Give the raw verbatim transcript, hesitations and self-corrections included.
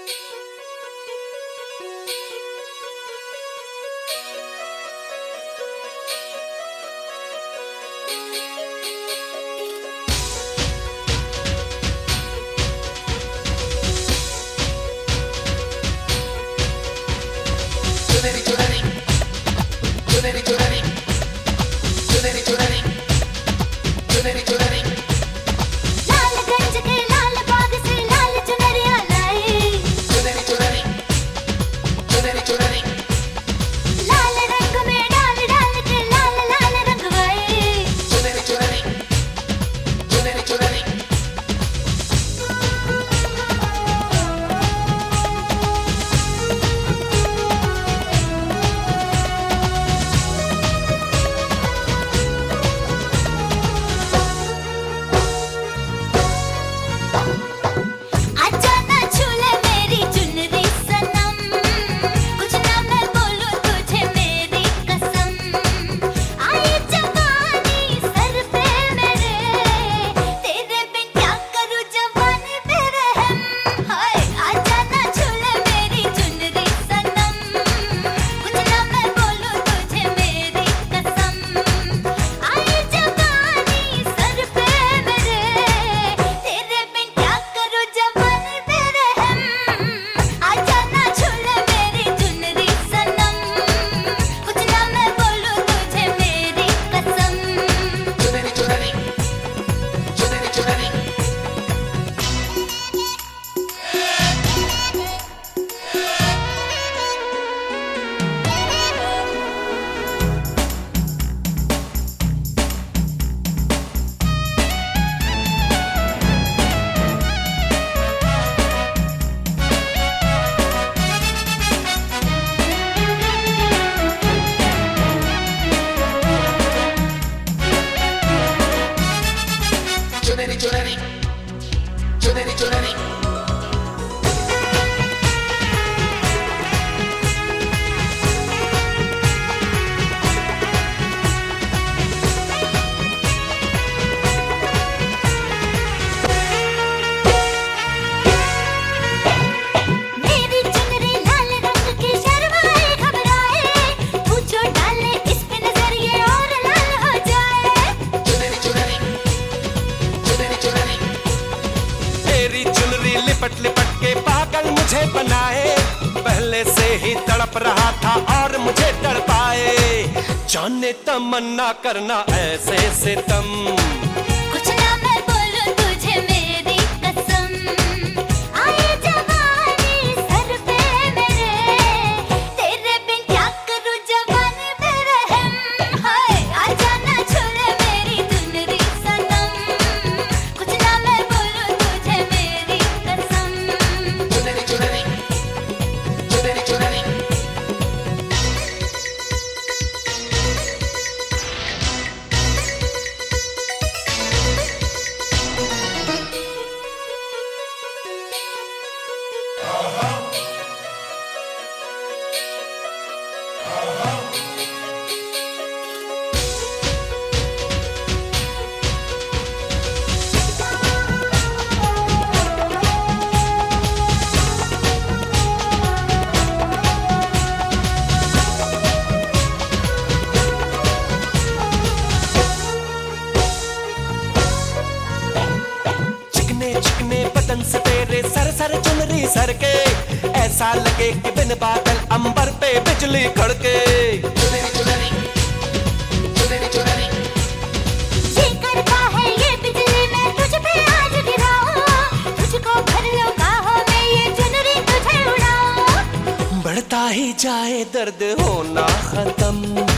लिपट लिपट के पागल मुझे बनाए, पहले से ही तड़प रहा था और मुझे तड़पाए। जाने तमन्ना करना ऐसे सितम, कुछ ना मैं बोलूं तुझे मेरी कसम। आए जवानी सर पे मेरे, तेरे बिन क्या करूं जवानी पे रहम। हाय आजा ना छोड़े मेरी चुनरी सनम, कुछ ना मैं बोलूं तुझे मेरी कसम। चुनरी चुनरी चुनरी चुनरी बदन से तेरे सर सर चुनरी सर के, ऐसा लगे कि बिन बादल अंबर पे बिजली खड़के। चुनरी चुनरी चुनरी चुनरी ये करता है ये बिजली मैं तुझ पे आज गिराऊं, तुझको भर लो बाहों में ये चुनरी तुझे उड़ाऊं। बढ़ता ही जाए दर्द होना खत्म।